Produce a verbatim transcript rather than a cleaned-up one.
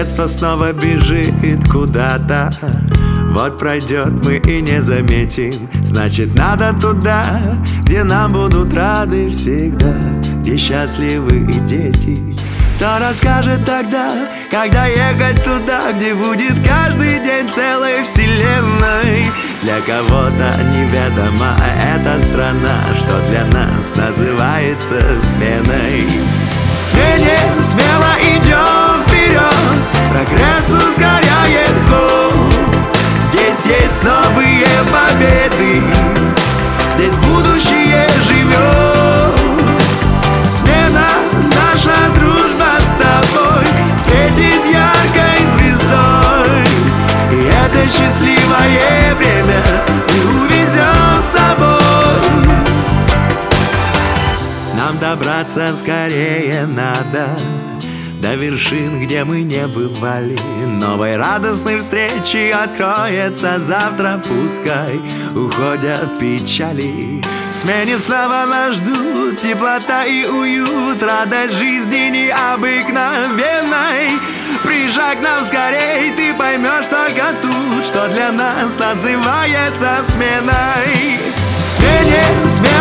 Детство снова бежит куда-то. Вот пройдет, мы и не заметим. Значит, надо туда, где нам будут рады всегда, где счастливы и дети. Кто расскажет тогда, когда ехать туда, где будет каждый день целой вселенной? Для кого-то неведома эта страна, что для нас называется сменой. В смене смело идем вперед, прогресс ускоряет ход. Здесь есть новые победы, здесь будущее живет. Смена, наша дружба с тобой светит яркой звездой, и это счастливое время мы увезем с собой. Нам добраться скорее надо до вершин, где мы не бывали. Новой радостной встречи откроется завтра. Пускай уходят печали. В смене снова нас ждут теплота и уют, радость жизни необыкновенной. Приезжай к нам скорей, ты поймешь только тут, что для нас называется сменой. В смене, сменой